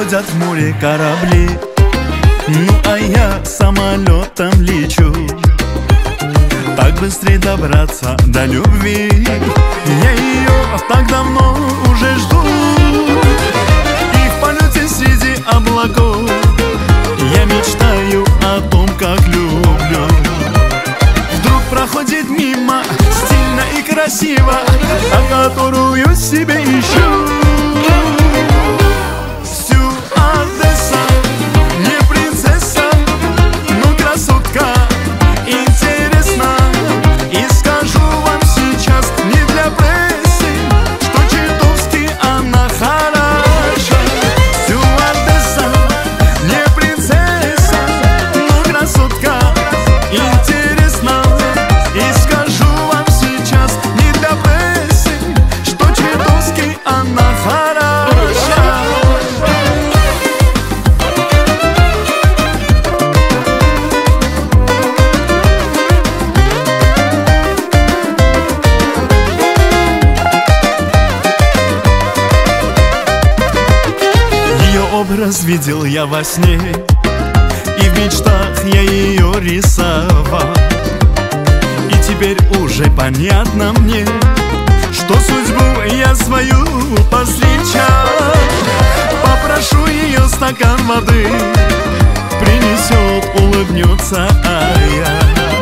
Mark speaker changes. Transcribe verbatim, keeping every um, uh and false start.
Speaker 1: ходят в море корабли, ну а я самолетом лечу. Так быстрее добраться до любви, я ее так давно уже жду. И в полете среди облаков я мечтаю о том, как люблю. Вдруг проходит мимо, стильно и красиво, а которую себе ищу. Образ видел я во сне, и в мечтах я ее рисовал. И теперь уже понятно мне, что судьбу я свою повстречал. Попрошу ее стакан воды, принесет, улыбнется, а я